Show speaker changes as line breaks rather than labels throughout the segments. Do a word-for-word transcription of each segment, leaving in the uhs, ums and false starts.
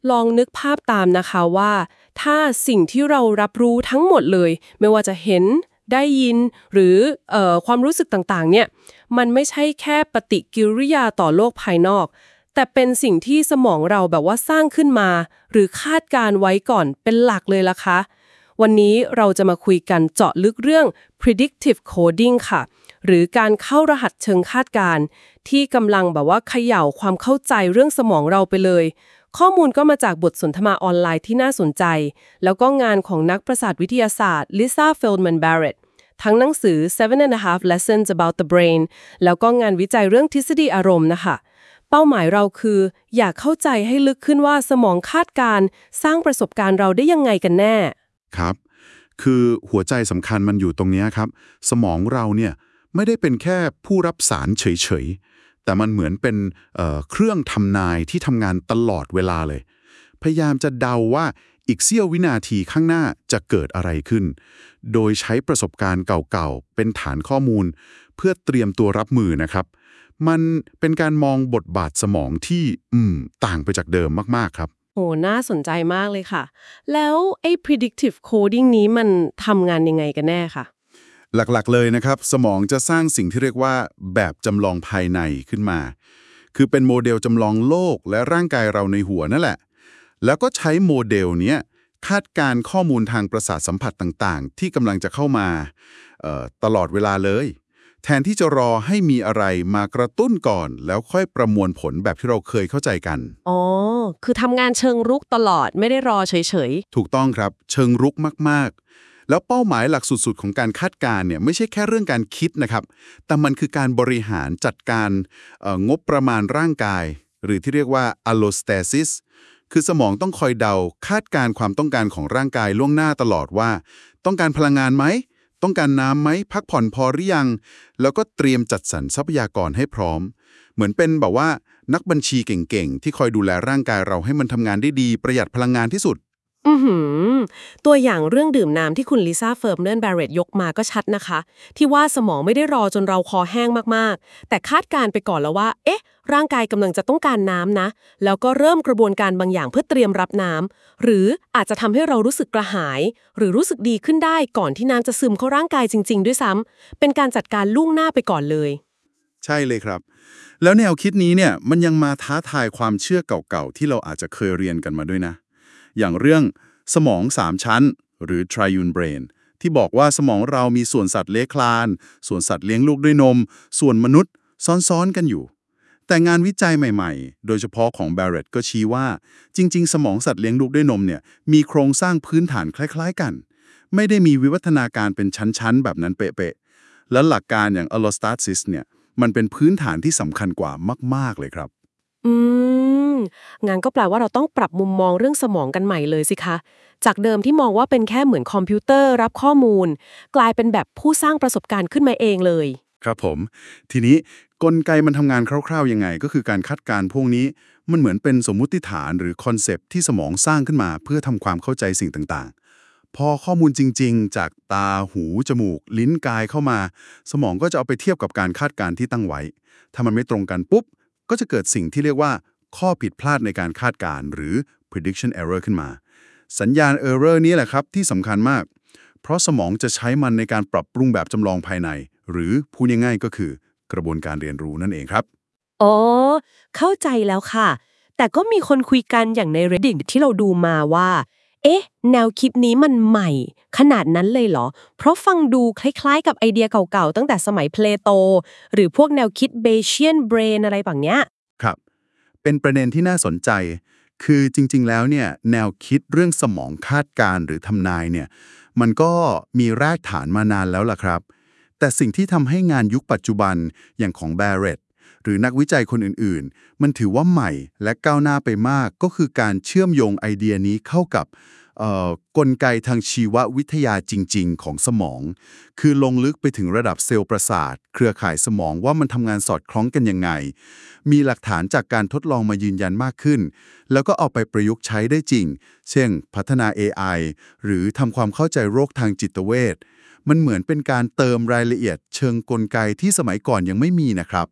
ลองนึกภาพตามนะคะว่าถ้าสิ่งที่เรารับรู้ทั้งหมดเลยไม่ว่าจะเห็นได้ยินหรือเอ่อความรู้สึกต่างๆเนี่ยมันไม่ใช่แค่ปฏิกิริยาต่อโลกภายนอกแต่เป็นสิ่งที่สมองเราแบบว่าสร้างขึ้นมาหรือคาดการไว้ก่อนเป็นหลักเลยล่ะคะวันนี้เราจะมาคุยกันเจาะลึกเรื่อง predictive coding ค่ะหรือการเข้ารหัสเชิงคาดการณ์ที่กำลังแบบว่าเขย่าความเข้าใจเรื่องสมองเราไปเลยข้อมูลก็มาจากบทสนทนาออนไลน์ที่น่าสนใจแล้วก็งานของนักประสาทวิทยาศาสตร์ Lisa Feldman Barrett ทั้งหนังสือ seven and a half lessons about the brain แล้วก็งานวิจัยเรื่องทฤษฎีอารมณ์นะคะเป้าหมายเราคืออยากเข้าใจให้ลึกขึ้นว่าสมองคาดการณ์สร้างประสบการณ์เราได้ยังไงกันแน่
ครับคือหัวใจสำคัญมันอยู่ตรงนี้ครับสมองเราเนี่ยไม่ได้เป็นแค่ผู้รับสารเฉยๆแต่มันเหมือนเป็นเอ่อเครื่องทำนายที่ทำงานตลอดเวลาเลยพยายามจะเดาว่าอีกเสี้ยววินาทีข้างหน้าจะเกิดอะไรขึ้นโดยใช้ประสบการณ์เก่าๆเป็นฐานข้อมูลเพื่อเตรียมตัวรับมือนะครับมันเป็นการมองบทบาทสมองที่อืมต่างไปจากเดิมมากๆครับ
โหน่าสนใจมากเลยค่ะแล้วไอ้ predictive coding นี้มันทำงานยังไงกันแน่ค่ะ
หลักๆเลยนะครับสมองจะสร้างสิ่งที่เรียกว่าแบบจำลองภายในขึ้นมาคือเป็นโมเดลจำลองโลกและร่างกายเราในหัวนั่นแหละแล้วก็ใช้โมเดลเนี้ยคาดการณ์ข้อมูลทางประสาทสัมผัสต่างๆที่กำลังจะเข้ามาเอ่อตลอดเวลาเลยแทนที่จะรอให้มีอะไรมากระตุ้นก่อนแล้วค่อยประมวลผลแบบที่เราเคยเข้าใจกัน
อ๋อคือทำงานเชิงรุกตลอดไม่ได้รอเฉย
ถูกต้องครับเชิงรุกมากๆแล้วเป้าหมายหลักสุดๆของการคาดการณ์เนี่ยไม่ใช่แค่เรื่องการคิดนะครับแต่มันคือการบริหารจัดการเอ่องบประมาณร่างกายหรือที่เรียกว่า allostasis คือสมองต้องคอยเดาคาดการณ์ความต้องการของร่างกายล่วงหน้าตลอดว่าต้องการพลังงานไหมต้องการน้ำไหมพักผ่อนพอหรือยังแล้วก็เตรียมจัดสรรทรัพยากรให้พร้อมเหมือนเป็นแบบว่านักบัญชีเก่งๆที่คอยดูแลร่างกายเราให้มันทำงานได้ดีประหยัดพลังงานที่สุด
ๆอือหือตัวอย่างเรื่องดื่มน้ำที่คุณลิซ่าเฟิร์มเนนแบรเรตยกมาก็ชัดนะคะที่ว่าสมองไม่ได้รอจนเราคอแห้งมากๆแต่คาดการณ์ไปก่อนแล้วว่าเอ๊ะร่างกายกำลังจะต้องการน้ำนะแล้วก็เริ่มกระบวนการบางอย่างเพื่อเตรียมรับน้ำหรืออาจจะทำให้เรารู้สึกกระหายหรือรู้สึกดีขึ้นได้ก่อนที่น้ำจะซึมเข้าร่างกายจริงๆด้วยซ้ำเป็นการจัดการล่วงหน้าไปก่อนเลย
ใช่เลยครับแล้วแนวคิดนี้เนี่ยมันยังมาท้าทายความเชื่อเก่าๆที่เราอาจจะเคยเรียนกันมาด้วยนะอย่างเรื่องสมองสามชั้นหรือ triune brain ที่บอกว่าสมองเรามีส่วนสัตว์เลื้อยคลานส่วนสัตว์เลี้ยงลูกด้วยนมส่วนมนุษย์ซ้อนๆกันอยู่แต่งานวิจัยใหม่ๆโดยเฉพาะของ Barrett ก็ชี้ว่าจริงๆสมองสัตว์เลี้ยงลูกด้วยนมเนี่ยมีโครงสร้างพื้นฐานคล้ายๆกันไม่ได้มีวิวัฒนาการเป็นชั้นๆแบบนั้นเป๊ะๆและหลักการอย่าง allostasis เนี่ยมันเป็นพื้นฐานที่สำคัญกว่ามากๆเลยครับ
อืมงั้นก็แปลว่าเราต้องปรับมุมมองเรื่องสมองกันใหม่เลยสิคะจากเดิมที่มองว่าเป็นแค่เหมือนคอมพิวเตอร์รับข้อมูลกลายเป็นแบบผู้สร้างประสบการณ์ขึ้นมาเองเลย
ครับผมทีนี้กลไกมันทำงานคร่าวๆยังไงก็คือการคาดการณ์พวกนี้มันเหมือนเป็นสมมุติฐานหรือคอนเซปต์ที่สมองสร้างขึ้นมาเพื่อทำความเข้าใจสิ่งต่างๆพอข้อมูลจริงๆจากตาหูจมูกลิ้นกายเข้ามาสมองก็จะเอาไปเทียบกับการคาดการณ์ที่ตั้งไว้ถ้ามันไม่ตรงกันปุ๊บก็จะเกิดสิ่งที่เรียกว่าข้อผิดพลาดในการคาดการณ์หรือ prediction error ขึ้นมาสัญญาณ error นี้แหละครับที่สำคัญมากเพราะสมองจะใช้มันในการปรับปรุงแบบจำลองภายในหรือพูดง่ายๆก็คือกระบวนการเรียนรู้นั่นเองครับ
อ๋อเข้าใจแล้วค่ะแต่ก็มีคนคุยกันอย่างใน Reddit ที่เราดูมาว่าเอ๊ะแนวคิดนี้มันใหม่ขนาดนั้นเลยเหรอเพราะฟังดูคล้ายๆกับไอเดียเก่าๆตั้งแต่สมัยเพลโตหรือพวกแนวคิด Bayesian brain อะไรแบบเนี้ย
ครับเป็นประเด็นที่น่าสนใจคือจริงๆแล้วเนี่ยแนวคิดเรื่องสมองคาดการณ์หรือทำนายเนี่ยมันก็มีรากฐานมานานแล้วล่ะครับแต่สิ่งที่ทำให้งานยุคปัจจุบันอย่างของ Barrett หรือนักวิจัยคนอื่นๆมันถือว่าใหม่และก้าวหน้าไปมากก็คือการเชื่อมโยงไอเดียนี้เข้ากับเอ่อกลไกทางชีววิทยาจริงๆของสมองคือลงลึกไปถึงระดับเซลล์ประสาทเครือข่ายสมองว่ามันทำงานสอดคล้องกันยังไงมีหลักฐานจากการทดลองมายืนยันมากขึ้นแล้วก็เอาไปประยุกต์ใช้ได้จริงเช่นพัฒนา เอ ไอ หรือทำความเข้าใจโรคทางจิตเวชมันเหมือนเป็นการเติมรายละเอียดเชิงกลไกที่สมัยก่อนยังไม่มีนะครับ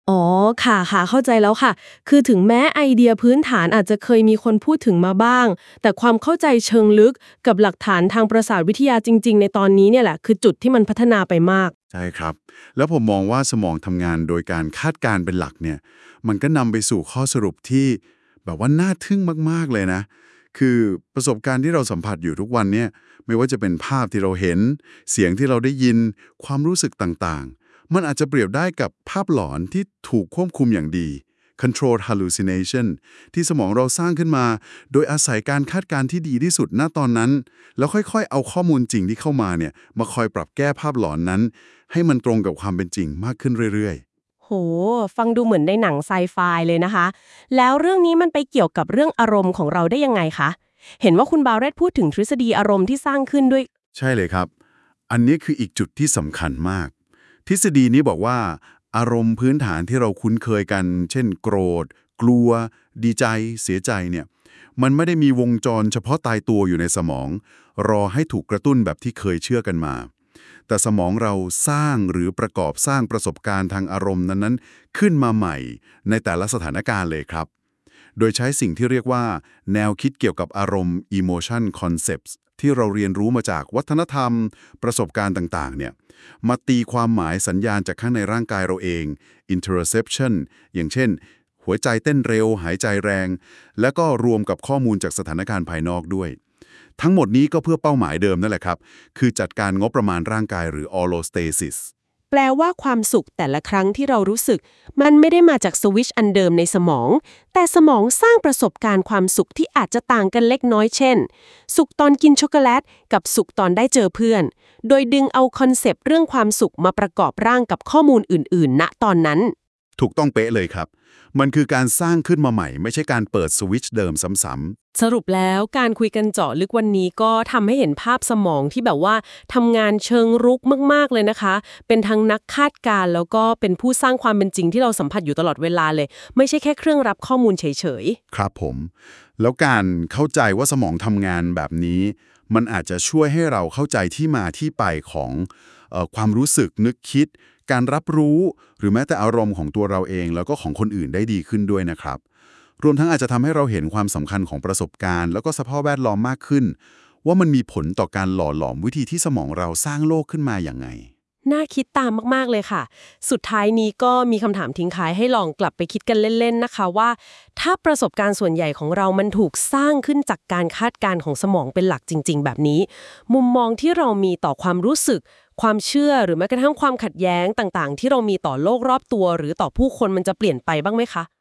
อ๋อค่ะค่ะเข้าใจแล้วค่ะคือถึงแม้ไอเดียพื้นฐานอาจจะเคยมีคนพูดถึงมาบ้างแต่ความเข้าใจเชิงลึกกับหลักฐานทางประสาทวิทยาจริงๆในตอนนี้เนี่ยแหละคือจุดที่มันพัฒนาไปมาก
ใช่ครับแล้วผมมองว่าสมองทำงานโดยการคาดการณ์เป็นหลักเนี่ยมันก็นำไปสู่ข้อสรุปที่แบบว่าน่าทึ่งมากๆเลยนะคือประสบการณ์ที่เราสัมผัสอยู่ทุกวันเนี่ยไม่ว่าจะเป็นภาพที่เราเห็นเสียงที่เราได้ยินความรู้สึกต่างๆมันอาจจะเปรียบได้กับภาพหลอนที่ถูกควบคุมอย่างดี controlled hallucination ที่สมองเราสร้างขึ้นมาโดยอาศัยการคาดการณ์ที่ดีที่สุดณตอนนั้นแล้วค่อยๆเอาข้อมูลจริงที่เข้ามาเนี่ยมาคอยปรับแก้ภาพหลอนนั้นให้มันตรงกับความเป็นจริงมากขึ้นเรื่อย
โหฟังดูเหมือนในหนังไซไฟเลยนะคะแล้วเรื่องนี้มันไปเกี่ยวกับเรื่องอารมณ์ของเราได้ยังไงคะเห็นว่าคุณบาวเรตพูดถึงทฤษฎีอารมณ์ที่สร้างขึ้นด้วย
ๆใช่เลยครับอันนี้คืออีกจุดที่สำคัญมากทฤษฎีนี้บอกว่าอารมณ์พื้นฐานที่เราคุ้นเคยกัน เช่นโกรธกลัวดีใจเสียใจเนี่ยมันไม่ได้มีวงจรเฉพาะตายตัวอยู่ในสมองรอให้ถูกกระตุ้นแบบที่เคยเชื่อกันมาแต่สมองเราสร้างหรือประกอบสร้างประสบการณ์ทางอารมณ์นั้นๆขึ้นมาใหม่ในแต่ละสถานการณ์เลยครับโดยใช้สิ่งที่เรียกว่าแนวคิดเกี่ยวกับอารมณ์ emotion concepts ที่เราเรียนรู้มาจากวัฒนธรรมประสบการณ์ต่างๆเนี่ยมาตีความหมายสัญญาณจากข้างในร่างกายเราเอง interoception อย่างเช่นหัวใจเต้นเร็วหายใจแรง และก็รวมกับข้อมูลจากสถานการณ์ภายนอกด้วย ทั้งหมดนี้ก็เพื่อเป้าหมายเดิมนั่นแหละครับ คือจัดการงบประมาณร่างกายหรือ allostasis
แปลว่าความสุขแต่ละครั้งที่เรารู้สึกมันไม่ได้มาจากสวิตช์อันเดิมในสมองแต่สมองสร้างประสบการณ์ความสุขที่อาจจะต่างกันเล็กน้อยเช่นสุขตอนกินช็อกโกแลตกับสุขตอนได้เจอเพื่อนโดยดึงเอาคอนเซปต์เรื่องความสุขมาประกอบร่างกับข้อมูลอื่นๆณตอนนั้น
ถูกต้องเป๊ะเลยครับ มันคือการสร้างขึ้นมาใหม่ไม่ใช่การเปิดสวิตช์เดิมซ้ำ
สรุปแล้วการคุยกันเจาะลึกวันนี้ก็ทำให้เห็นภาพสมองที่แบบว่าทำงานเชิงรุกมากๆเลยนะคะ เป็นทั้งนักคาดการณ์แล้วก็เป็นผู้สร้างความเป็นจริงที่เราสัมผัสอยู่ตลอดเวลาเลย ไม่ใช่แค่เครื่องรับข้อมูลเฉย
ๆครับผม แล้วการเข้าใจว่าสมองทำงานแบบนี้ มันอาจจะช่วยให้เราเข้าใจที่มาที่ไปของเอ่อความรู้สึกนึกคิด การรับรู้หรือแม้แต่อารมณ์ของตัวเราเองแล้วก็ของคนอื่นได้ดีขึ้นด้วยนะครับ รวมทั้งอาจจะทำให้เราเห็นความสำคัญของประสบการณ์แล้วก็สภาพแวดล้อมมากขึ้นว่ามันมีผลต่อการหล่อหลอมวิธีที่สมองเราสร้างโลกขึ้นมาอย่างไง
ๆน่าคิดตามมากๆเลยค่ะ สุดท้ายนี้ก็มีคำถามทิ้งท้ายให้ลองกลับไปคิดกันเล่นๆนะคะว่าถ้าประสบการณ์ส่วนใหญ่ของเรามันถูกสร้างขึ้นจากการคาดการณ์ของสมองเป็นหลักจริงๆแบบนี้มุมมองที่เรามีต่อความรู้สึกความเชื่อหรือแม้กระทั่งความขัดแย้งต่างๆที่เรามีต่อโลกรอบตัวหรือต่อผู้คนมันจะเปลี่ยนไปบ้างไหมคะ